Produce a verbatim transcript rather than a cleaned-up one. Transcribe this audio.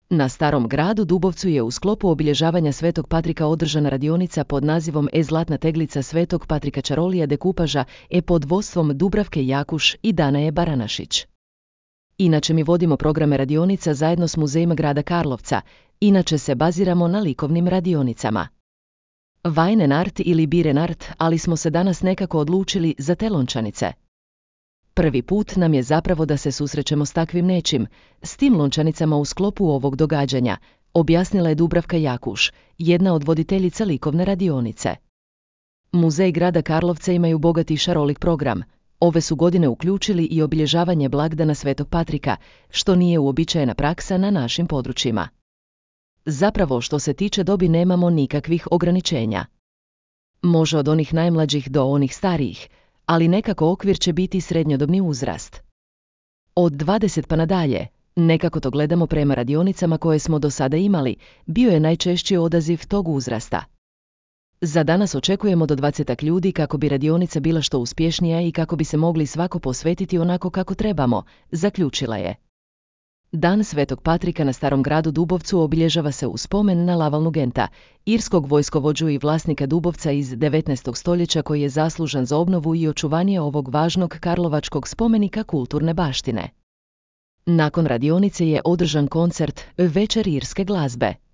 Na Starom gradu Dubovcu je u sklopu obilježavanja Svetog Patrika održana radionica pod nazivom E Zlatna teglica Svetog Patrika Čarolija dekupaža e pod vodstvom Dubravke Jakuš i Danaje Baranašić. Inače mi vodimo programe radionica zajedno s Muzejima grada Karlovca, inače se baziramo na likovnim radionicama. Vajnen art ili biren art, ali smo se danas nekako odlučili za te lončanice. Prvi put nam je zapravo da se susrećemo s takvim nečim, s tim lončanicama u sklopu ovog događanja, objasnila je Dubravka Jakuš, jedna od voditeljica likovne radionice. Muzej grada Karlovca imaju bogati i šarolik program. Ove su godine uključili i obilježavanje blagdana Svetog Patrika, što nije uobičajena praksa na našim područjima. Zapravo, što se tiče dobi, nemamo nikakvih ograničenja. Može od onih najmlađih do onih starijih, ali nekako okvir će biti srednjodobni uzrast. Od dvadeset pa nadalje, nekako to gledamo prema radionicama koje smo do sada imali, bio je najčešći odaziv tog uzrasta. Za danas očekujemo do dvadesetak ljudi kako bi radionica bila što uspješnija i kako bi se mogli svako posvetiti onako kako trebamo, zaključila je. Dan Svetog Patrika na Starom gradu Dubovcu obilježava se u spomen na Lavalnu Genta, irskog vojskovođu i vlasnika Dubovca iz devetnaestog stoljeća koji je zaslužan za obnovu i očuvanje ovog važnog karlovačkog spomenika kulturne baštine. Nakon radionice je održan koncert Večer irske glazbe.